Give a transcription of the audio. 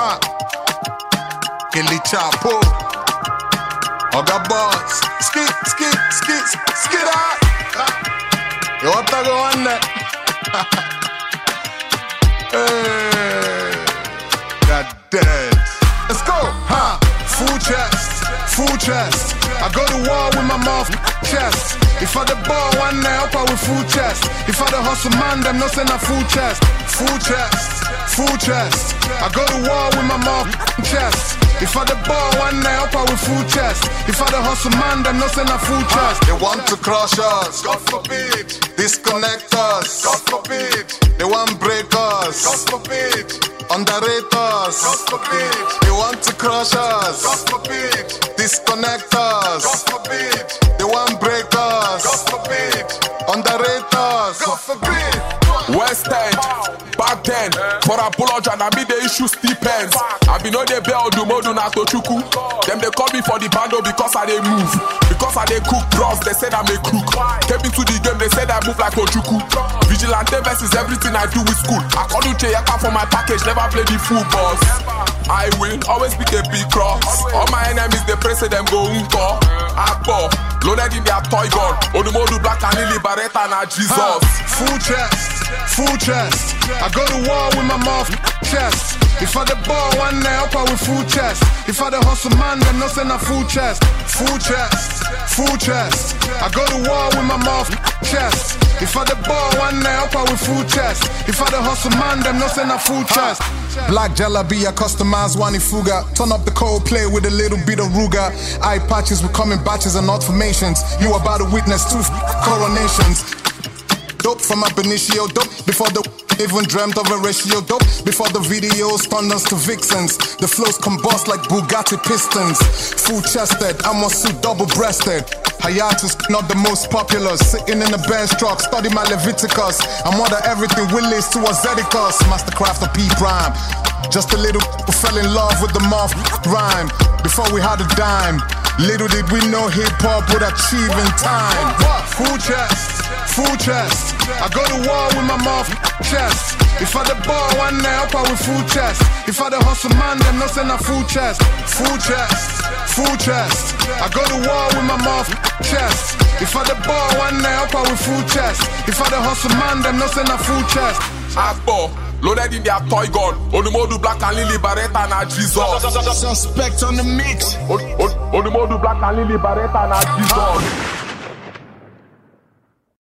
ha. Gilly Chapo. Oga Boss. Skid out. You want to go on there? Hey. God dead. Let's go, ha. Full chest. I go to war with my mouth chest. If I the ball one day up I with full chest. If I the hustle man, them no send a full chest. Full chest. I go to war with my mouth chest. If I the ball one day up I with full chest. If I the hustle man, them no send a full chest. They want to crush us, God forbid. Disconnect us, God forbid. They want break us, God forbid. Underrate us, God forbid. They want to crush us, God forbid. Disconnect us, God forbid. They want break us, God forbid. Underrate us, God forbid. West End, back then, for a Apologia, I be the issue stipends. I be no they bell do modu na tochuku. Them they call me for the bando because I they move. Because I they cook bros, they said I'm a crook. Came into the game, they said I move like Ojuku. Vigilante versus everything I do with school. I call you Cheyaka for my package, never play the full boss. I win, always pick a big cross. All my enemies, they pray say them go unko. Akbo, loaded in their toy gun. Onumodu Black and Lily Barretta na Jesus. Full chest. I go to war with my mouth chest. If I the ball one day up I with full chest. If I the hustle man, them no send a full chest. Full chest. I go to war with my mouth chest. If I the ball one day up I with full chest. If I the hustle man, them no send a full chest. Black Jalabi, I customized Wani Fuga. Turn up the cold play with a little bit of Ruga. Eye patches, we come in batches and not formations. You about to witness 2 coronations. Dope from ab initio, dope before the even dreamt of a ratio, dope before the videos turned us to vixens. The flows combust like Bugatti pistons. Full chested, I'm also double breasted. Hiatus, not the most popular. Sitting in the Benz truck, study my Leviticus. I'm more than everything Willis to Azedicus. Mastercraft of P-Prime. Just a little who fell in love with the moth rhyme. Before we had a dime, little did we know hip-hop would achieve in time. Full chest. I go to war with my mouth chest. If I the ball one day up I with full chest. If I the hustle man, them no send a full chest. Full chest. I go to war with my mouth chest. If I the ball one day up I with full chest. If I the hustle man, them no send a full chest. Akbo, loaded in their toy gun. Onumodu Black and Lily Barretta na Jesus. Suspect on the mix. Onumodu Black and Lily Barretta na Jesus.